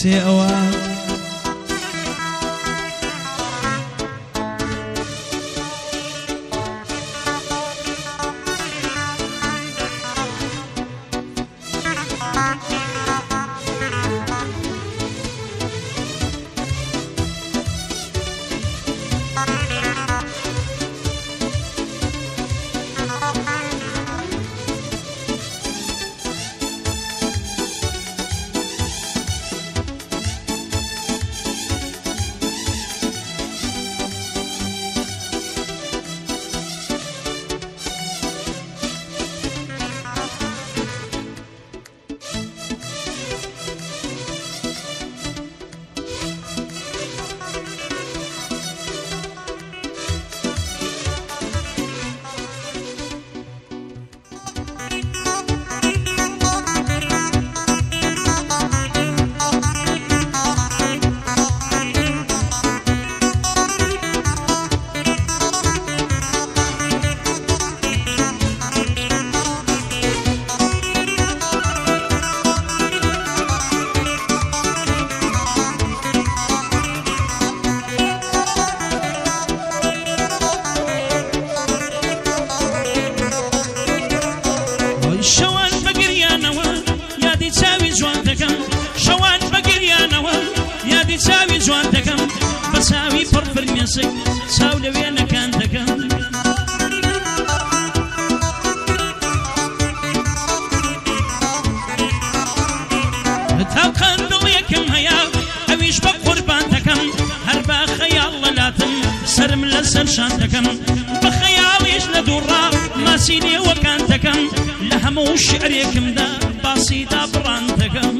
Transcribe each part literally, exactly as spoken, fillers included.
سێ ئەوە چاوی جوان دەکەم بە چاوی پڕ فرمێسک چاو لە وێنەکان دەکەم تاو قەندڵێکم هەیە ئەویش بە قوربان دەکەم هەر بە خەیاڵ لەلاتم سرم لەسەر شان دەکەم بە خەیاڵیش لە دووڕا ماسی لێوەکان دەکەم لە هەموو شعرێکمدا باسی دابڕان دەکەم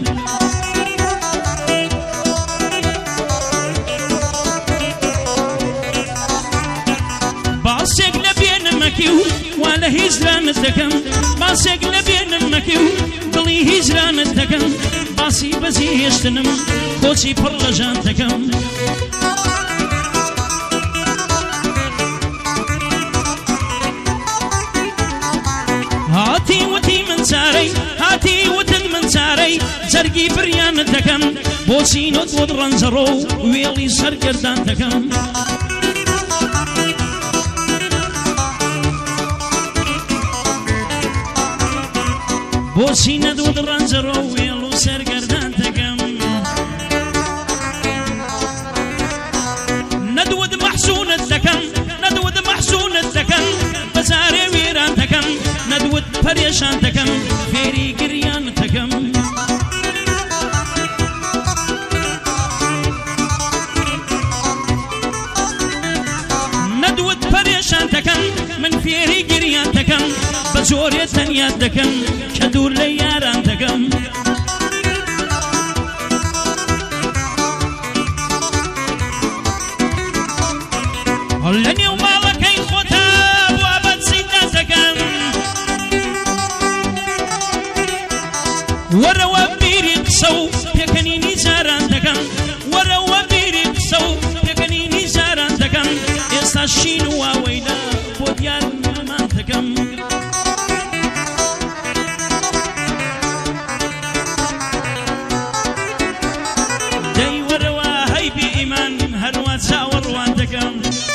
باسێک لە بێنم مەکی و وا لە هیزرانت دەکەم باسێک لە بێنم مەکی و دڵی هیزرانت دەکەم باسی بەزی هێشتنم کۆچی پڕ لە ژان دەکەم هاتی وتی من چارەی هاتی وتن من چارەی جەرگی بریانت دەکەم بۆچی نۆت ڕەنجەڕۆ و وێڵی سەرگەردان دەکەم بۆچی نەدوت ڕەنجەڕۆ و وێڵ و سەرگەردان دەکەم نەدوت مەحسوونت دەکەم نەدوت مەحسوونت دەکەم بەجارێ وێران دەکەم نەدوت پەرێشان دەکەم فێری گریانت دەکەم نەدوت پەرێشان دەکەم من فێری گریان دەکەم بە جۆرێ تەنیات دەکەم کە دوور لە یاران دەکەم لە نێو ماڵەکەی خۆتا وا بەچیدان دەکەم وەرەوە بیری قسە و پێکەنینی جاران دەکەم وەرەوە بیری قسە و پێکەنینی جاران دەکەم ئێستا شین و واوەیلا بۆ دیار نەمان دەکەم دەی وەرەوە هەی بێ ئیمان هەروە چاوەڕوان دەکەم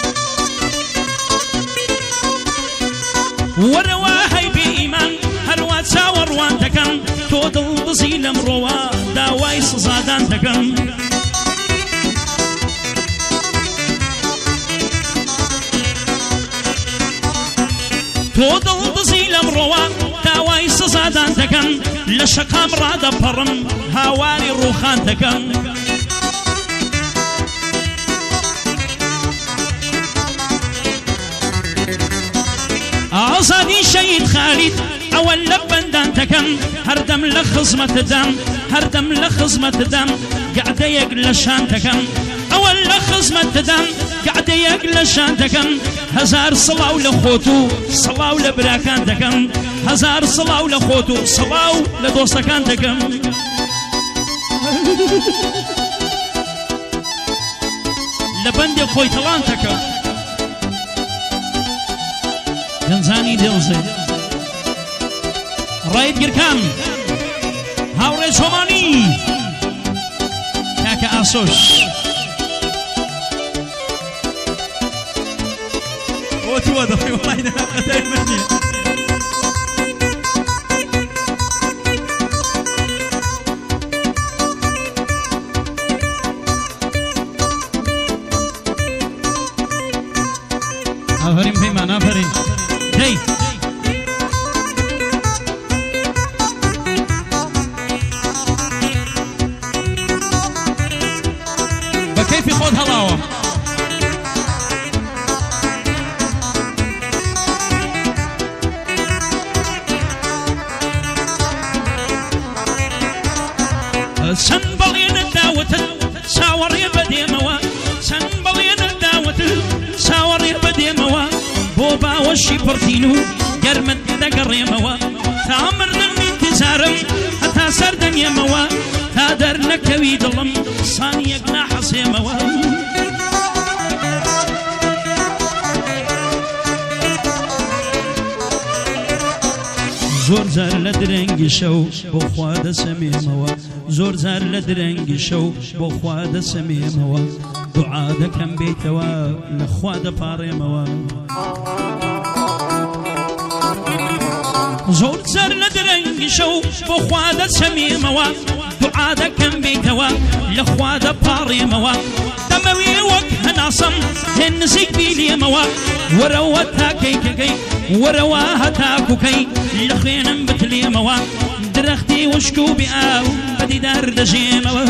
وەرەوە هەی بێ ئیمان هەروە چاوەڕوان دەکەم تۆ دڵبزی لەمڕۆوە داوای سزادان دەکەم تۆ دڵبزی لەمڕۆوە داوای سزادان دەکەم لە شەقام ڕادەپەڕم هاواری ڕووخان دەکەم ئازادی شەید خالید ئەوە لە بەندان دەکەم هەردەم لە خزمەتدام هەردەم لە خزمەتدام گەعدەیەک لە شان دەکەم ئەوە لە خزمەتدام گەعدەیەک لە شان دەکەم هەزار سڵاو لە خۆت و سڵاو لە براکان دەکەم هەزار سڵاو لە خۆت و سڵاو لە دۆستەکان دەکەم لە بەندێک خۆی تەڵان دەکەم گەنجانی دێڵزێ ڕایت گرکان هاوڕێ چۆمانی جاسوس وتوا دخي والله إذا قتل مني آفرین پیمان آفرین دی بكيف خود هلاوة سنبلين الداوة ساور يبدي موا سنبلين الداوة ساور يبدي موا بوبا وشي برتينو قرمت دقر يموا ثامر من انتزارم حتى سردن يموا هادر نكوي ظلم صاني قناح صيموا زور زار لدرنگی شو بو خواد سمیموا زور زار لدرنگی شو بو خواد سمیموا دعا دکم بیتوا لخواد پاریموا زور زار لدرنگی شو بو خواد سمیموا دعا دکم بیتوا لخواد پاریموا دموی وک هناسم هنزیک بیلیموا وروتا کیکگی ورواها تاكو كي لخينا بتلي موا درختي وشكو بآو بدي دار دجي موا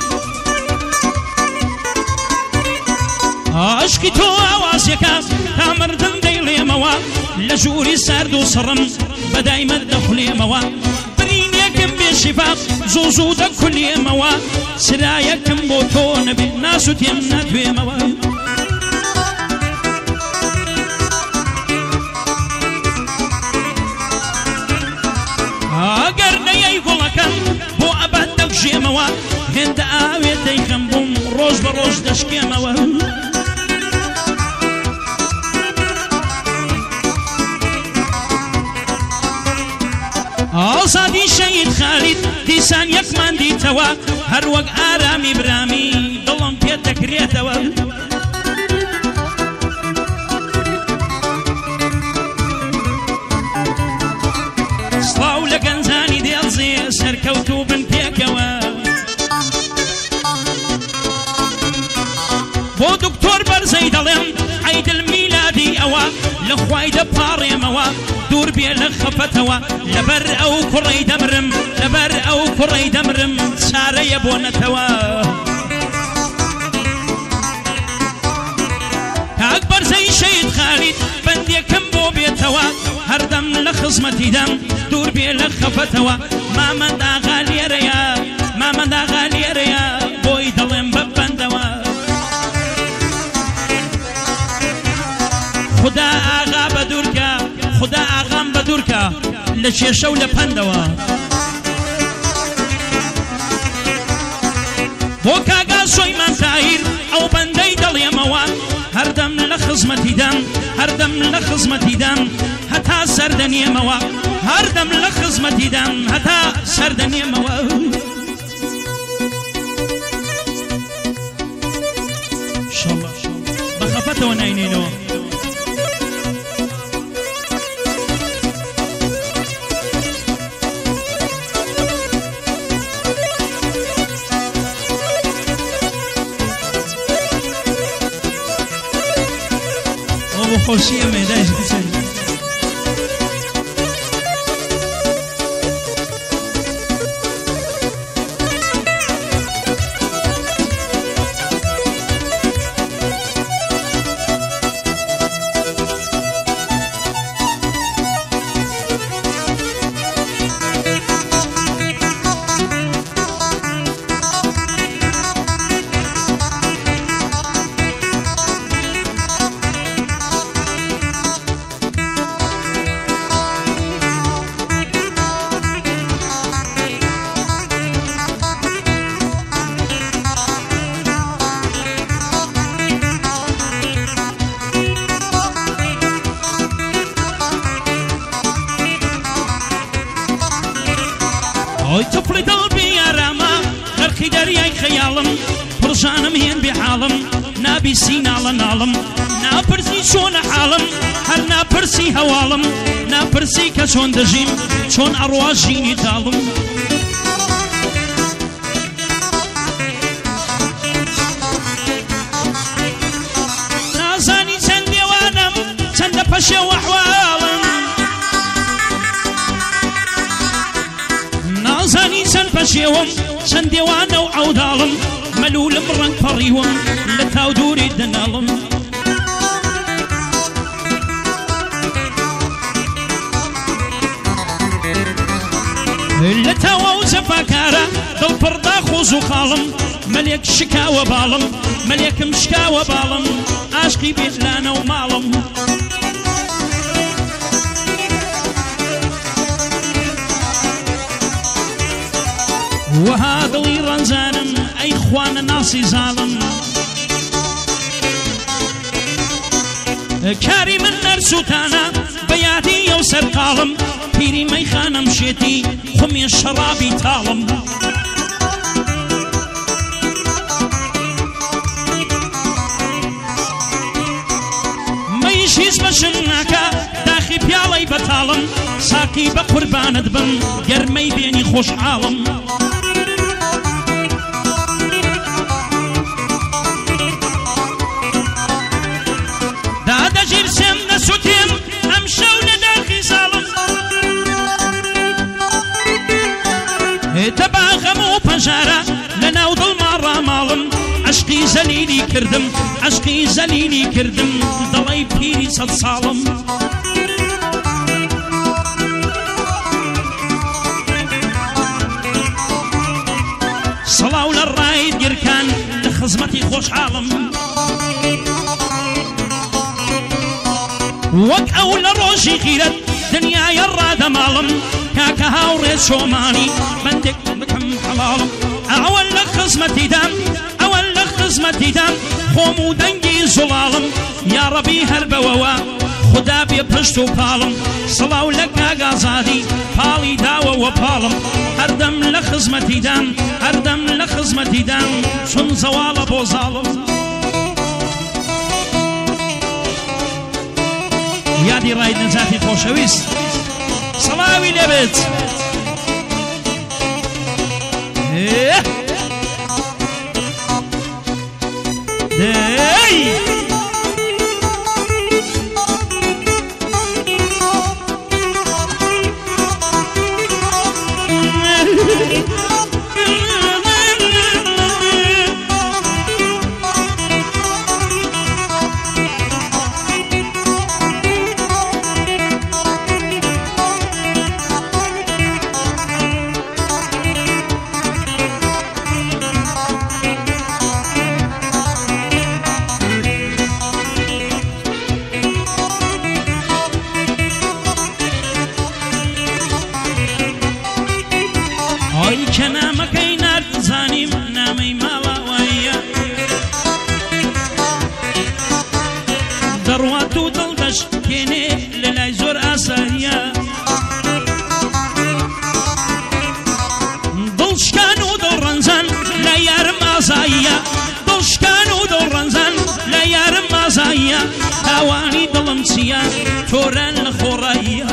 عشقي تو عواسيكا تامر دندي موا لجوري ساردو صرم بداي مدخلي موا برينيكم بالشفاق زوزو دكلي موا سرايكم بوتون بالناس تيمنا دوي موا بو أبد دقشي موا هند آوي ديخم بوم روز بروز دشكي موا آصادي شهيد خالد ديسان يكمان دي توا هر وق آرامي برامي ضلم بيتك ريتوا صلاو لقنزاني ديال زي سركوتو بنتيكوا بو دكتور برزي دلم عيد الميلادي أوا لخواي دباري موا دور بي لخفتوا لبر أو كري دمرم لبر أو كري دمرم ساري يبون توا أكبر زي شهيد خالد بندي كم بو بيتوا هردم لخصمتي دم دور بي لخفتوا ما من دا غالي ريا ما من دا غالي ريا بوي دلم ببندوا خدا آغا بدوركا خدا آغام بدوركا لشيشو لبندوا بوكاقا سويمان تاير او بندي دل يموا هردم لخصمتي دم هردم لخصمتي دم هتا سردني موا هردم لخصمتي دم هتا سردني موا ان شاء الله بخفته ونعينينو خوشیه میدهش کسی جانم هين بحالم نابي سينا لنالم نابرسي شون حالم هل نابرسي هوالم نابرسي كشون دجيم شون أرواجيني تالم نازاني چند ديوانم چند پشه و احوالم نازاني چند پشهوم چند ديوانه و عودالم ملولم رنگ فريوم لتاو دوري دنالم لتاو زفاكارا دل بردا خوزو خالم مليك شكا وبالم مليك مشكا وبالم عاشقي بيت لانا ومالم وهذا اللي رنزانم اي اخوان ناسي زالم كاري من نرسوتانا بياتي يوسر قالم بيري ميخانا مشيتي خمي الشرابي تالم ميشيز بشناكا داخي بيالي بتالم ساقي بقربان دبن قرمي بيني خوش عالم دادا جيرسم نسوتيم امشون داخي سالم تباغمو بجارة لنا وضل مرة مالم عشقي زليلي كردم عشقي زليلي كردم ضلي بيري صد صالم صلاة للرايد يركان لخزمتي خوش عالم وك أول روشي غيرت دنيا يراد مالم كاكا هاوري شوماني بندك بكم حلالم أول لخزمتي دام أول لخزمتي دام خومو دنجي زلالم يا ربي هربوا خدا بيبشتو بالم صلاو لك غازادي بالي داوة وبالم هردم لخزمتي دام هردم لخزمتي دام شن زوال بو ظالم يادي رايد نزاتي خوشويست صلاوي لبت ايه داي درواتو دلدش كيني للاي زور اسايا دلشكانو دل رنزان لا يارم ازايا دلشكانو دل رنزان لا يارم ازايا هواني دلمسيا توران لخورايا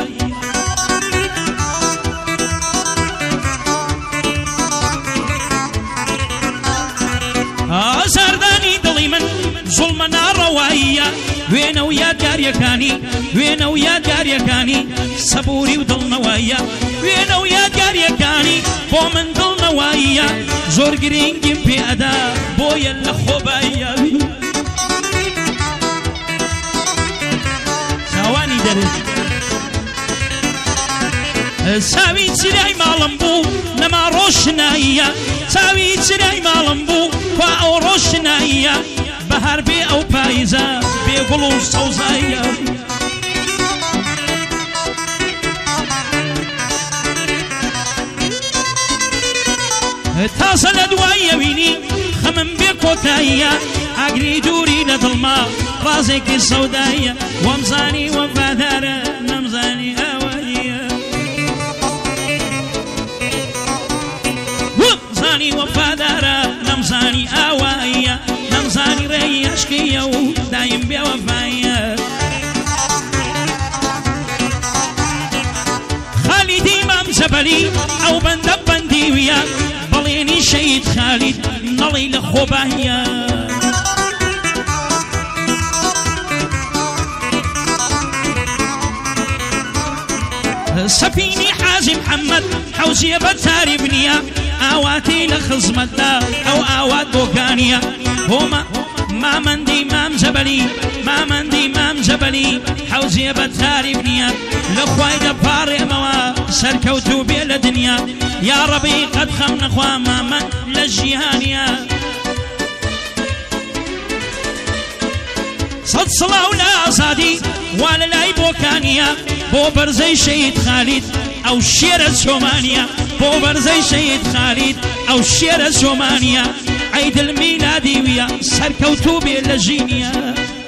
زرداني دلي من ظلمنا روايا وين ويا داريكاني وين ويا داريكاني صبوري ودل نوايا وين ويا داريكاني بو من دل نوايا زور جرينجي بيادا بويا لخوبايا ثواني درج ساوي سراي مالمبو نما روشنايا ساوي سراي مالمبو فاو روشنايا بهر بي او بايزا بيقولوا صوزايا تصل دوايا ويني خمم بكوتايا اقري دوري لظلمة رازك السودايا ومزاني وفاذارة نمزاني هوايا ومزاني وفاذارة نمزاني هوايا دەی عشقیە و دایم بێوەفایە خالید ئیمام جەبەلی ئەو بەندە بەندی ویە بەڵێنی شەید خالید نەڵی لە خۆبایە سەفینی حاجی محەممەد حەوزیە بە تاری بنیە ئاواتی لە خزمەتدا ئەو ئاوات بۆکانیە بۆمە مامەندی مام جەبەلی مامەندی مام جەبەلی حەوزیە بە تاری بنیە لە خوای دەپاڕێمەوە سەرکەوتوو بێ لە دنیا یا ڕەبی قەت خەم نەخوا مامەند لە ژیهانیە سەد سڵاو لە ئازادی وا لە لای بۆکانیە بۆ بەرزەی شەید خالید ئەو شێرە چۆمانیە بۆ بەرزەی شەید خالید ئەو شێرە چۆمانیە ئەی دڵ میلادی ویە سەرکەوتوو بێ لە ژینیە